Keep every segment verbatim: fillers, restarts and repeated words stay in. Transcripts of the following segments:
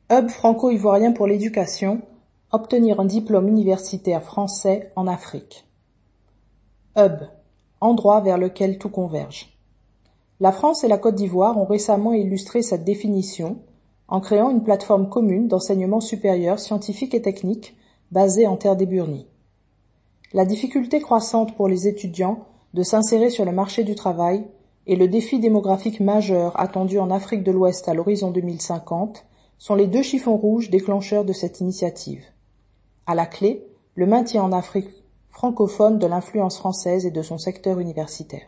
Hub franco-ivoirien pour l'éducation, obtenir un diplôme universitaire français en Afrique. Hub, endroit vers lequel tout converge. La France et la Côte d'Ivoire ont récemment illustré cette définition en créant une plateforme commune d'enseignement supérieur scientifique et technique basée en terre d'Eburnie. La difficulté croissante pour les étudiants de s'insérer sur le marché du travail et le défi démographique majeur attendu en Afrique de l'Ouest à l'horizon deux mille cinquante sont les deux chiffons rouges déclencheurs de cette initiative. À la clé, le maintien en Afrique francophone de l'influence française et de son secteur universitaire.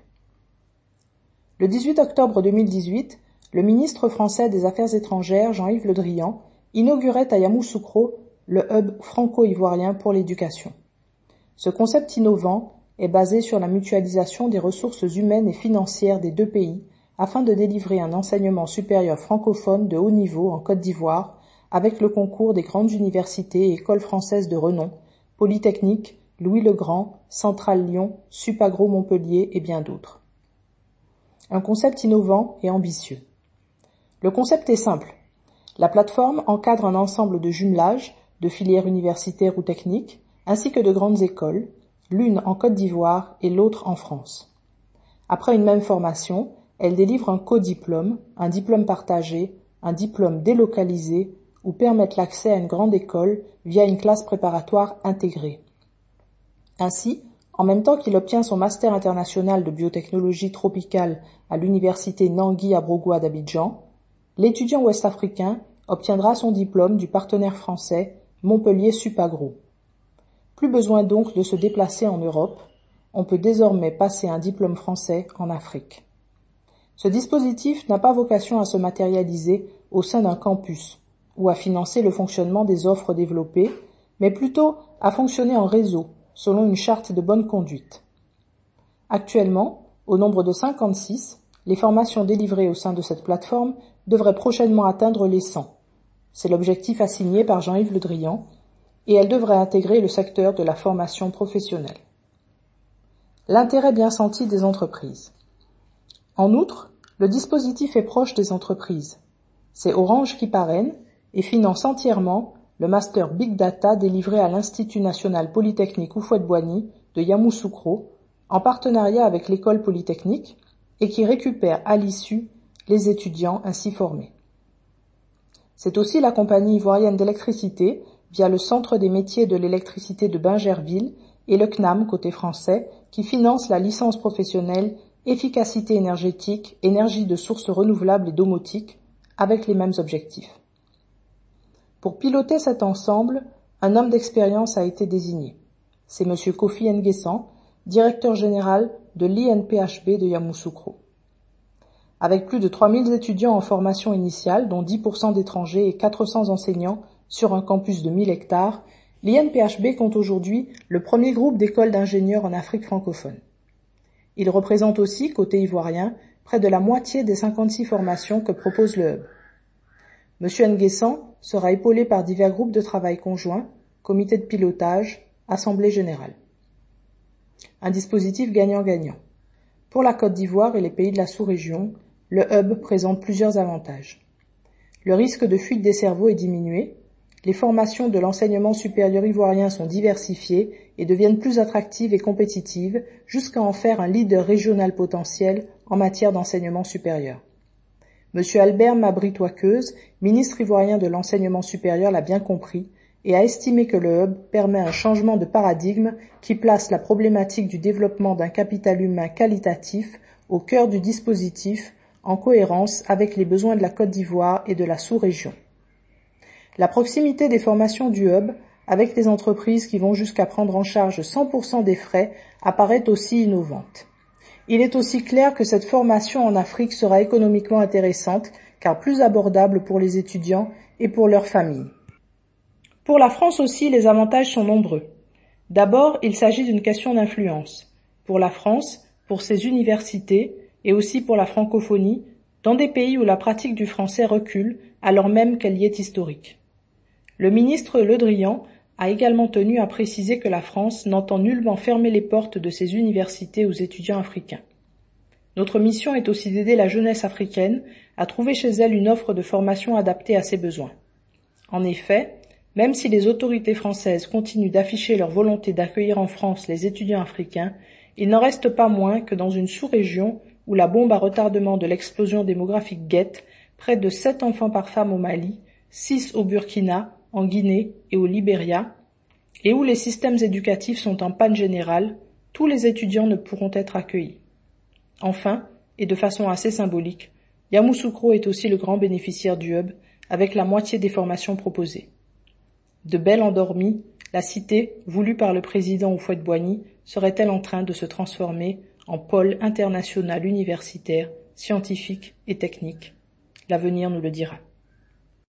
Le dix-huit octobre deux mille dix-huit, le ministre français des Affaires étrangères, Jean-Yves Le Drian, inaugurait à Yamoussoukro le hub franco-ivoirien pour l'éducation. Ce concept innovant est basé sur la mutualisation des ressources humaines et financières des deux pays afin de délivrer un enseignement supérieur francophone de haut niveau en Côte d'Ivoire avec le concours des grandes universités et écoles françaises de renom, Polytechnique, Louis-le-Grand, Centrale Lyon, Supagro Montpellier et bien d'autres. Un concept innovant et ambitieux. Le concept est simple. La plateforme encadre un ensemble de jumelages, de filières universitaires ou techniques, ainsi que de grandes écoles, l'une en Côte d'Ivoire et l'autre en France. Après une même formation, elle délivre un codiplôme, un diplôme partagé, un diplôme délocalisé ou permettent l'accès à une grande école via une classe préparatoire intégrée. Ainsi, en même temps qu'il obtient son master international de biotechnologie tropicale à l'université Nangui Abrogua d'Abidjan, l'étudiant ouest-africain obtiendra son diplôme du partenaire français Montpellier Supagro. Plus besoin donc de se déplacer en Europe, on peut désormais passer un diplôme français en Afrique. Ce dispositif n'a pas vocation à se matérialiser au sein d'un campus ou à financer le fonctionnement des offres développées, mais plutôt à fonctionner en réseau, selon une charte de bonne conduite. Actuellement, au nombre de cinquante-six, les formations délivrées au sein de cette plateforme devraient prochainement atteindre les cent. C'est l'objectif assigné par Jean-Yves Le Drian, et elle devrait intégrer le secteur de la formation professionnelle. L'intérêt bien senti des entreprises. En outre, le dispositif est proche des entreprises. C'est Orange qui parraine et finance entièrement le master Big Data délivré à l'Institut national polytechnique Houphouët-Boigny de Yamoussoukro, en partenariat avec l'école polytechnique, et qui récupère à l'issue les étudiants ainsi formés. C'est aussi la compagnie ivoirienne d'électricité, via le Centre des métiers de l'électricité de Bingerville et le C N A M côté français, qui finance la licence professionnelle Efficacité énergétique, énergie de sources renouvelables et domotique, avec les mêmes objectifs. Pour piloter cet ensemble, un homme d'expérience a été désigné. C'est M. Kofi Nguessan, directeur général de l'I N P H B de Yamoussoukro. Avec plus de trois mille étudiants en formation initiale, dont dix pour cent d'étrangers et quatre cents enseignants sur un campus de mille hectares, l'I N P H B compte aujourd'hui le premier groupe d'écoles d'ingénieurs en Afrique francophone. Il représente aussi, côté ivoirien, près de la moitié des cinquante-six formations que propose le hub. M. Nguessan sera épaulé par divers groupes de travail conjoints, comités de pilotage, assemblée générale. Un dispositif gagnant-gagnant. Pour la Côte d'Ivoire et les pays de la sous-région, le hub présente plusieurs avantages. Le risque de fuite des cerveaux est diminué, les formations de l'enseignement supérieur ivoirien sont diversifiées et deviennent plus attractives et compétitives jusqu'à en faire un leader régional potentiel en matière d'enseignement supérieur. M. Albert Mabry-Touaqueuse, ministre ivoirien de l'enseignement supérieur, l'a bien compris et a estimé que le hub permet un changement de paradigme qui place la problématique du développement d'un capital humain qualitatif au cœur du dispositif en cohérence avec les besoins de la Côte d'Ivoire et de la sous-région. La proximité des formations du hub avec les entreprises qui vont jusqu'à prendre en charge cent pour cent des frais apparaît aussi innovante. Il est aussi clair que cette formation en Afrique sera économiquement intéressante car plus abordable pour les étudiants et pour leurs familles. Pour la France aussi, les avantages sont nombreux. D'abord, il s'agit d'une question d'influence. Pour la France, pour ses universités et aussi pour la francophonie, dans des pays où la pratique du français recule alors même qu'elle y est historique. Le ministre Le Drian a également tenu à préciser que la France n'entend nullement fermer les portes de ses universités aux étudiants africains. Notre mission est aussi d'aider la jeunesse africaine à trouver chez elle une offre de formation adaptée à ses besoins. En effet, même si les autorités françaises continuent d'afficher leur volonté d'accueillir en France les étudiants africains, il n'en reste pas moins que dans une sous-région où la bombe à retardement de l'explosion démographique guette, près de sept enfants par femme au Mali, six au Burkina, en Guinée et au Libéria, et où les systèmes éducatifs sont en panne générale, tous les étudiants ne pourront être accueillis. Enfin, et de façon assez symbolique, Yamoussoukro est aussi le grand bénéficiaire du hub, avec la moitié des formations proposées. De belle endormie, la cité, voulue par le président Houphouët-Boigny, serait-elle en train de se transformer en pôle international universitaire, scientifique et technique? L'avenir nous le dira.